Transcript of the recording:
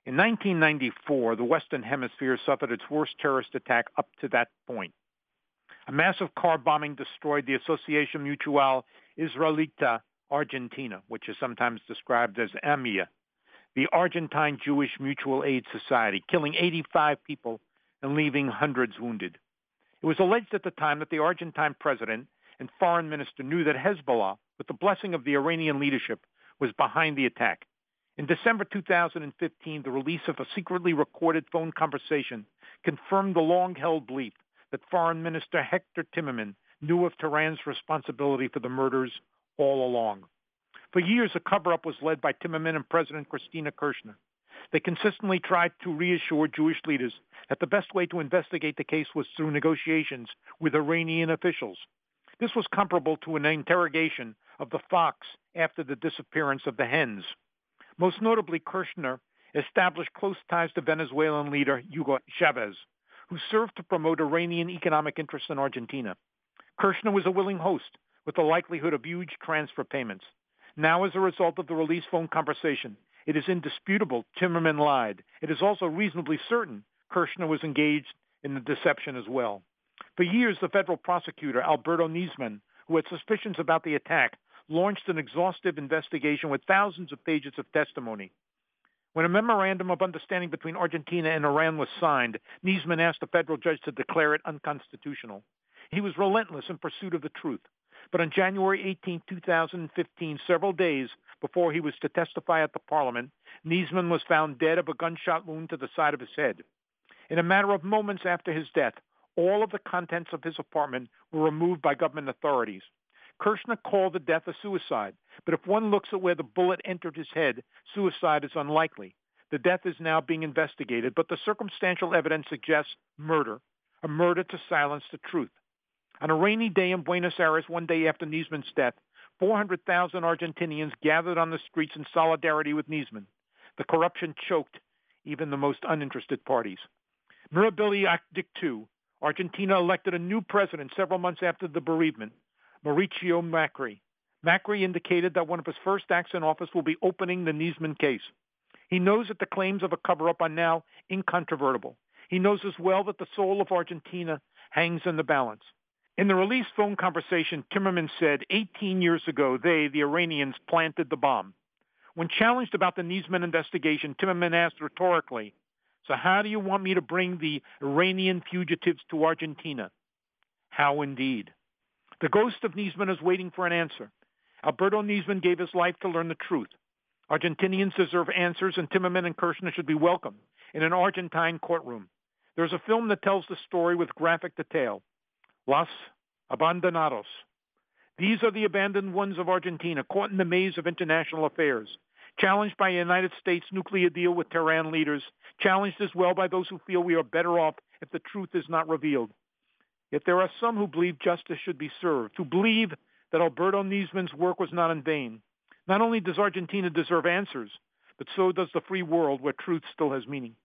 In 1994, the Western Hemisphere suffered its worst terrorist attack up to that point. A massive car bombing destroyed the Asociación Mutual Israelita Argentina, which is sometimes described as AMIA, the Argentine Jewish Mutual Aid Society, killing 85 people and leaving hundreds wounded. It was alleged at the time that the Argentine president and foreign minister knew that Hezbollah, with the blessing of the Iranian leadership, was behind the attack. In December 2015, the release of a secretly recorded phone conversation confirmed the long-held belief that Foreign Minister Hector Timerman knew of Tehran's responsibility for the murders all along. For years, a cover-up was led by Timerman and President Cristina Kirchner. They consistently tried to reassure Jewish leaders that the best way to investigate the case was through negotiations with Iranian officials. This was comparable to an interrogation of the fox after the disappearance of the hens. Most notably, Kirchner established close ties to Venezuelan leader Hugo Chavez, who served to promote Iranian economic interests in Argentina. Kirchner was a willing host, with the likelihood of huge transfer payments. Now, as a result of the released phone conversation, it is indisputable Timerman lied. It is also reasonably certain Kirchner was engaged in the deception as well. For years, the federal prosecutor, Alberto Nisman, who had suspicions about the attack, launched an exhaustive investigation with thousands of pages of testimony. When a memorandum of understanding between Argentina and Iran was signed, Nisman asked the federal judge to declare it unconstitutional. He was relentless in pursuit of the truth. But on January 18, 2015, several days before he was to testify at the parliament, Nisman was found dead of a gunshot wound to the side of his head. In a matter of moments after his death, all of the contents of his apartment were removed by government authorities. Kirchner called the death a suicide, but if one looks at where the bullet entered his head, suicide is unlikely. The death is now being investigated, but the circumstantial evidence suggests murder, a murder to silence the truth. On a rainy day in Buenos Aires, one day after Nisman's death, 400,000 Argentinians gathered on the streets in solidarity with Nisman. The corruption choked even the most uninterested parties. Mirabile dictu, Argentina elected a new president several months after the bereavement, Mauricio Macri. Macri indicated that one of his first acts in office will be opening the Nisman case. He knows that the claims of a cover-up are now incontrovertible. He knows as well that the soul of Argentina hangs in the balance. In the released phone conversation, Timerman said 18 years ago, they, the Iranians, planted the bomb. When challenged about the Nisman investigation, Timerman asked rhetorically, so how do you want me to bring the Iranian fugitives to Argentina? How indeed. The ghost of Nisman is waiting for an answer. Alberto Nisman gave his life to learn the truth. Argentinians deserve answers, and Timerman and Kirchner should be welcome in an Argentine courtroom. There's a film that tells the story with graphic detail. Los Abandonados. These are the abandoned ones of Argentina, caught in the maze of international affairs, challenged by a United States nuclear deal with Tehran leaders, challenged as well by those who feel we are better off if the truth is not revealed. Yet there are some who believe justice should be served, who believe that Alberto Nisman's work was not in vain. Not only does Argentina deserve answers, but so does the free world where truth still has meaning.